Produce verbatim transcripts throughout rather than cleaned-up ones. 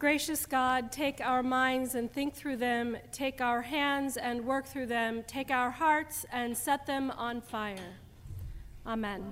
Gracious God, take our minds and think through them, take our hands and work through them, take our hearts and set them on fire. Amen.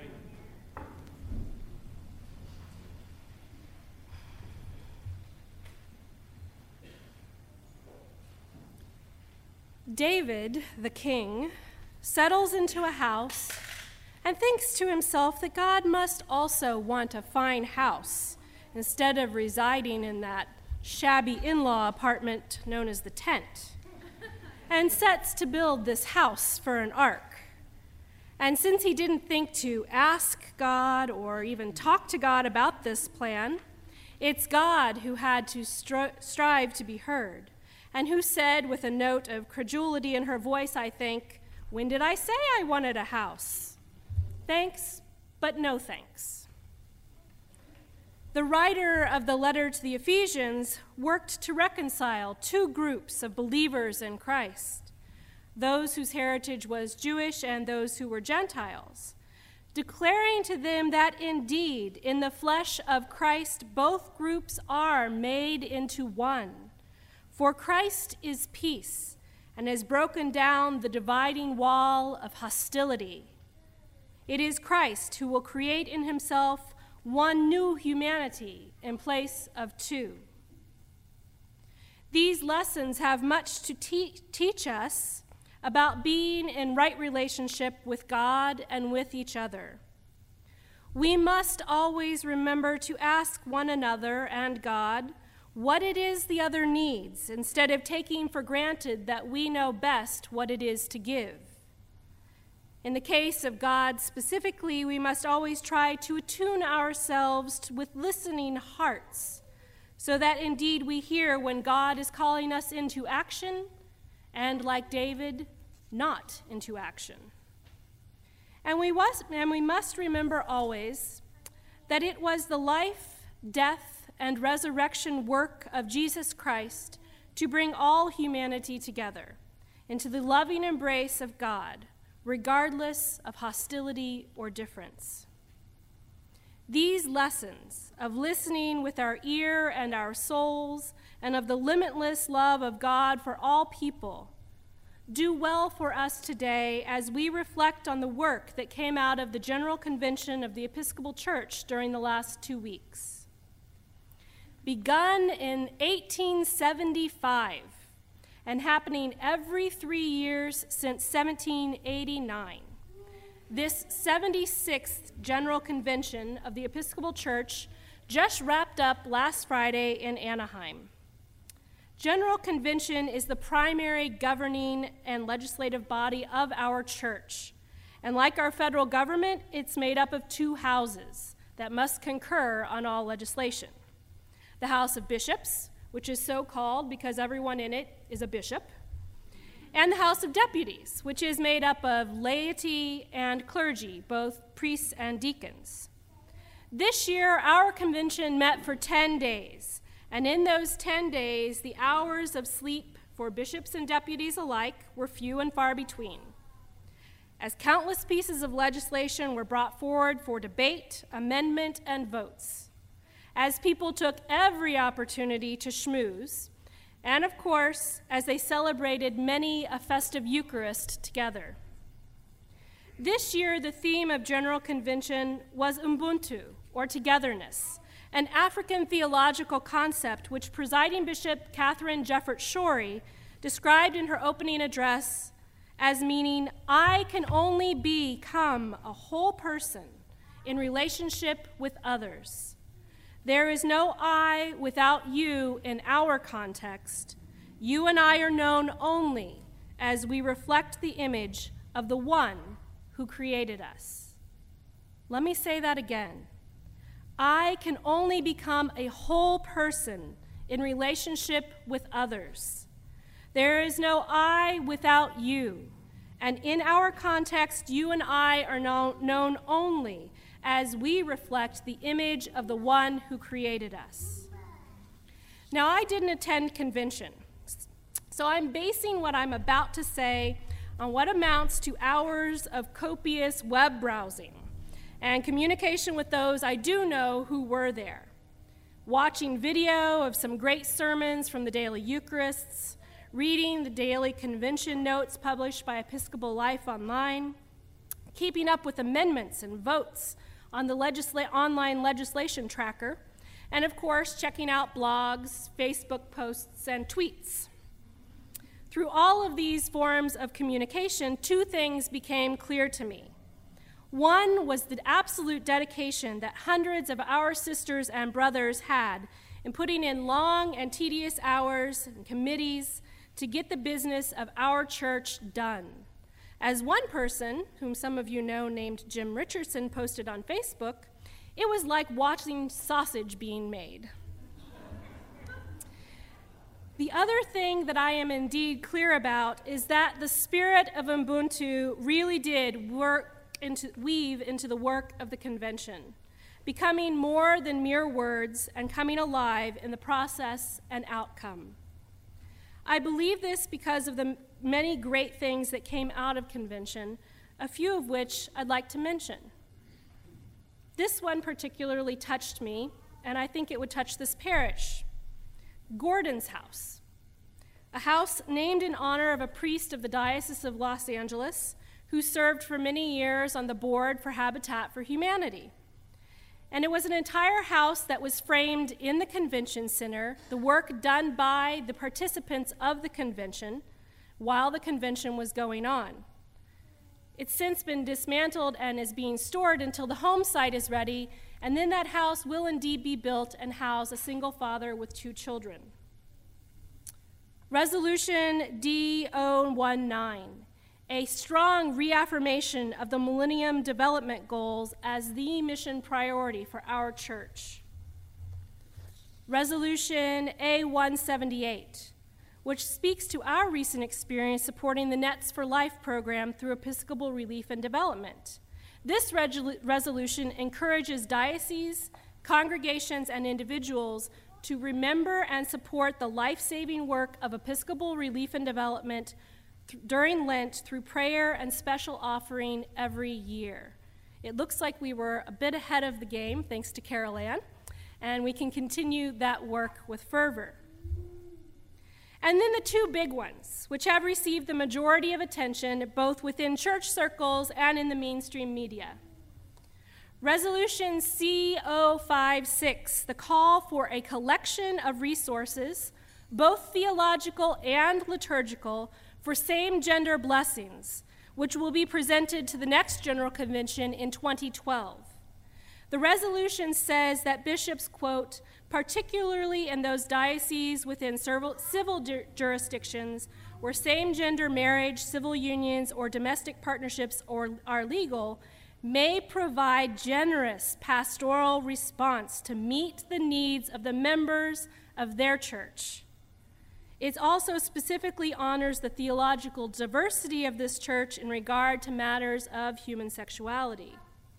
David, the king, settles into a house and thinks to himself that God must also want a fine house instead of residing in that shabby in-law apartment known as the tent, and sets to build this house for an ark. And since he didn't think to ask God or even talk to God about this plan, it's God who had to stri- strive to be heard, and who said with a note of credulity in her voice, I think, "When did I say I wanted a house? Thanks, but no thanks." The writer of the letter to the Ephesians worked to reconcile two groups of believers in Christ, those whose heritage was Jewish and those who were Gentiles, declaring to them that indeed in the flesh of Christ both groups are made into one. For Christ is peace and has broken down the dividing wall of hostility. It is Christ who will create in himself one new humanity in place of two. These lessons have much to te- teach us about being in right relationship with God and with each other. We must always remember to ask one another and God what it is the other needs, instead of taking for granted that we know best what it is to give. In the case of God specifically, we must always try to attune ourselves to, with listening hearts, so that indeed we hear when God is calling us into action, and like David, not into action. And we, was, and we must remember always that it was the life, death, and resurrection work of Jesus Christ to bring all humanity together into the loving embrace of God, regardless of hostility or difference. These lessons of listening with our ear and our souls, and of the limitless love of God for all people, do well for us today as we reflect on the work that came out of the General Convention of the Episcopal Church during the last two weeks. Begun in eighteen seventy-five, and happening every three years since seventeen eighty-nine. This seventy-sixth General Convention of the Episcopal Church just wrapped up last Friday in Anaheim. General Convention is the primary governing and legislative body of our church. And like our federal government, it's made up of two houses that must concur on all legislation. The House of Bishops, which is so called because everyone in it is a bishop, and the House of Deputies, which is made up of laity and clergy, both priests and deacons. This year, our convention met for ten days, and in those ten days, the hours of sleep for bishops and deputies alike were few and far between, as countless pieces of legislation were brought forward for debate, amendment, and votes, as people took every opportunity to schmooze, and of course, as they celebrated many a festive Eucharist together. This year, the theme of General Convention was Ubuntu, or togetherness, an African theological concept which Presiding Bishop Catherine Jeffert Shorey described in her opening address as meaning, I can only become a whole person in relationship with others. There is no I without you in our context. You and I are known only as we reflect the image of the one who created us. Let me say that again. I can only become a whole person in relationship with others. There is no I without you. And in our context, you and I are known, known only as we reflect the image of the one who created us. Now, I didn't attend convention, so I'm basing what I'm about to say on what amounts to hours of copious web browsing and communication with those I do know who were there. watching video of some great sermons from the daily Eucharists, reading the daily convention notes published by Episcopal Life Online, keeping up with amendments and votes on the legisla- online legislation tracker, and of course, checking out blogs, Facebook posts, and tweets. Through all of these forms of communication, two things became clear to me. One was the absolute dedication that hundreds of our sisters and brothers had in putting in long and tedious hours and committees to get the business of our church done. As one person, whom some of you know named Jim Richardson, posted on Facebook, it was like watching sausage being made. The other thing that I am indeed clear about is that the spirit of Ubuntu really did work into, weave into the work of the convention, becoming more than mere words and coming alive in the process and outcome. I believe this because of the many great things that came out of convention, a few of which I'd like to mention. This one particularly touched me, and I think it would touch this parish. Gordon's House, a house named in honor of a priest of the Diocese of Los Angeles who served for many years on the board for Habitat for Humanity. And it was an entire house that was framed in the convention center, the work done by the participants of the convention while the convention was going on. It's since been dismantled and is being stored until the home site is ready, and then that house will indeed be built and house a single father with two children. Resolution D zero one nine, a strong reaffirmation of the Millennium Development Goals as the mission priority for our church. Resolution A one seventy-eight, which speaks to our recent experience supporting the Nets for Life program through Episcopal Relief and Development. This resolution encourages dioceses, congregations, and individuals to remember and support the life-saving work of Episcopal Relief and Development th- during Lent through prayer and special offering every year. It looks like we were a bit ahead of the game, thanks to Carol Ann, and we can continue that work with fervor. And then the two big ones, which have received the majority of attention both within church circles and in the mainstream media. Resolution C zero five six, the call for a collection of resources, both theological and liturgical, for same-gender blessings, which will be presented to the next General Convention in twenty twelve. The resolution says that bishops, quote, particularly in those dioceses within civil jurisdictions where same-gender marriage, civil unions, or domestic partnerships or are legal, may provide generous pastoral response to meet the needs of the members of their church. It also specifically honors the theological diversity of this church in regard to matters of human sexuality.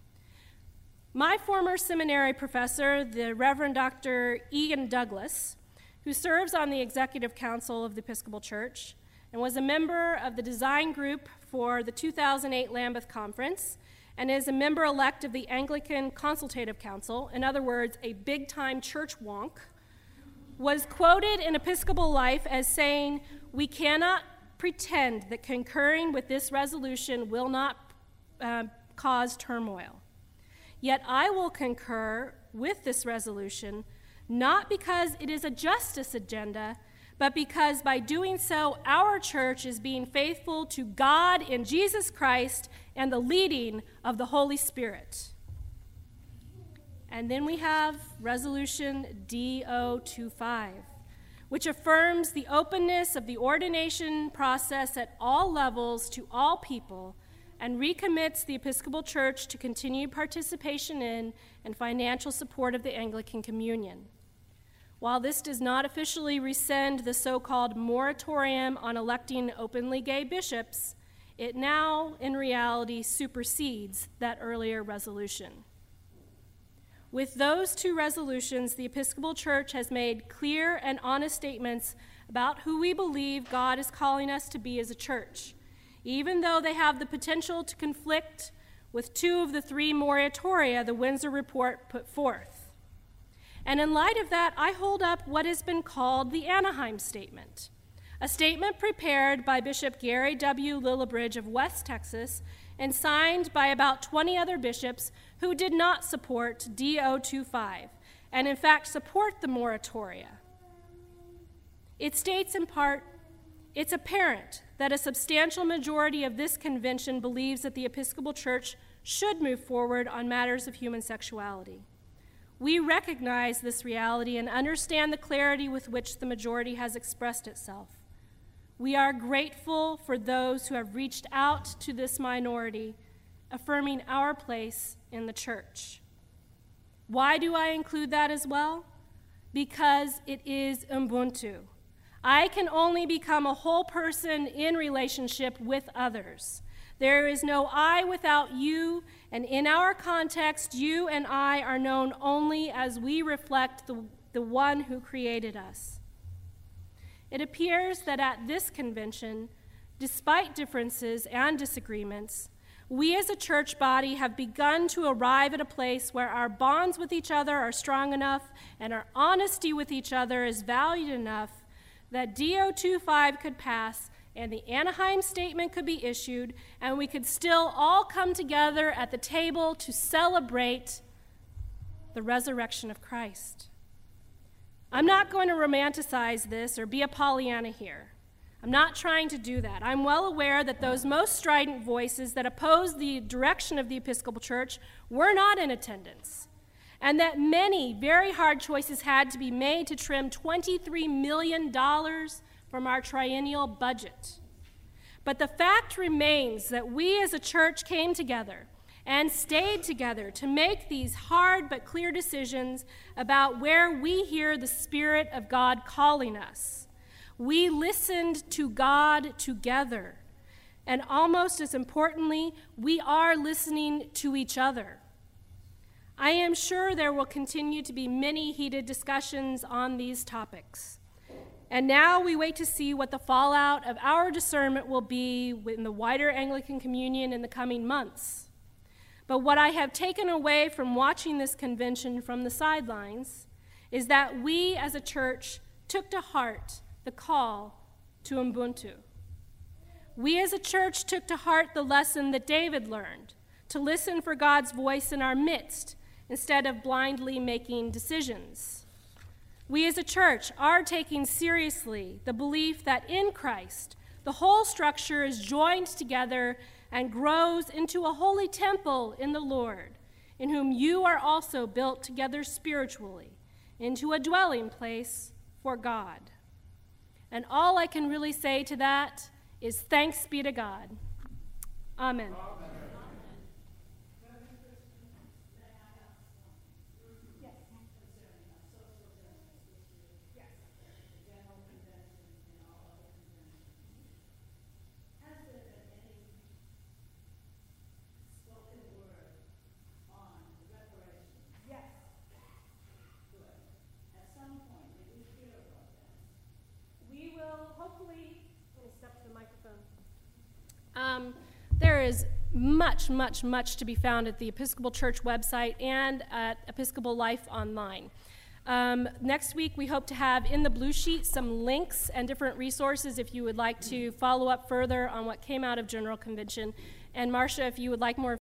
My former seminary professor, the Reverend Doctor Ian Douglas, who serves on the Executive Council of the Episcopal Church and was a member of the design group for the two thousand eight Lambeth Conference, and is a member-elect of the Anglican Consultative Council, in other words, a big-time church wonk, was quoted in Episcopal Life as saying, "We cannot pretend that concurring with this resolution will not uh, cause turmoil. Yet I will concur with this resolution, not because it is a justice agenda, but because by doing so, our church is being faithful to God in Jesus Christ and the leading of the Holy Spirit." And then we have Resolution D zero two five, which affirms the openness of the ordination process at all levels to all people and recommits the Episcopal Church to continued participation in and financial support of the Anglican Communion. While this does not officially rescind the so-called moratorium on electing openly gay bishops, it now, in reality, supersedes that earlier resolution. With those two resolutions, the Episcopal Church has made clear and honest statements about who we believe God is calling us to be as a church, even though they have the potential to conflict with two of the three moratoria the Windsor Report put forth. And in light of that, I hold up what has been called the Anaheim Statement, a statement prepared by Bishop Gary W. Lillibridge of West Texas and signed by about twenty other bishops who did not support D O twenty-five and in fact support the moratoria. It states in part, "It's apparent that a substantial majority of this convention believes that the Episcopal Church should move forward on matters of human sexuality. We recognize this reality and understand the clarity with which the majority has expressed itself. We are grateful for those who have reached out to this minority, affirming our place in the church." Why do I include that as well? Because it is Ubuntu. I can only become a whole person in relationship with others. There is no I without you, and in our context, you and I are known only as we reflect the, the one who created us. It appears that at this convention, despite differences and disagreements, we as a church body have begun to arrive at a place where our bonds with each other are strong enough and our honesty with each other is valued enough that D O twenty-five could pass and the Anaheim Statement could be issued, and we could still all come together at the table to celebrate the resurrection of Christ. I'm not going to romanticize this or be a Pollyanna here. I'm not trying to do that. I'm well aware that those most strident voices that oppose the direction of the Episcopal Church were not in attendance, and that many very hard choices had to be made to trim twenty-three million dollars from our triennial budget. But the fact remains that we as a church came together and stayed together to make these hard but clear decisions about where we hear the Spirit of God calling us. We listened to God together, and almost as importantly, we are listening to each other. I am sure there will continue to be many heated discussions on these topics. And now we wait to see what the fallout of our discernment will be in the wider Anglican communion in the coming months. But what I have taken away from watching this convention from the sidelines is that we as a church took to heart the call to Ubuntu. We as a church took to heart the lesson that David learned, to listen for God's voice in our midst instead of blindly making decisions. We as a church are taking seriously the belief that in Christ, the whole structure is joined together and grows into a holy temple in the Lord, in whom you are also built together spiritually into a dwelling place for God. And all I can really say to that is thanks be to God. Amen. Amen. Um, there is much, much, much to be found at the Episcopal Church website and at Episcopal Life Online. Um, next week, we hope to have in the blue sheet some links and different resources if you would like to follow up further on what came out of General Convention. And Marcia, if you would like more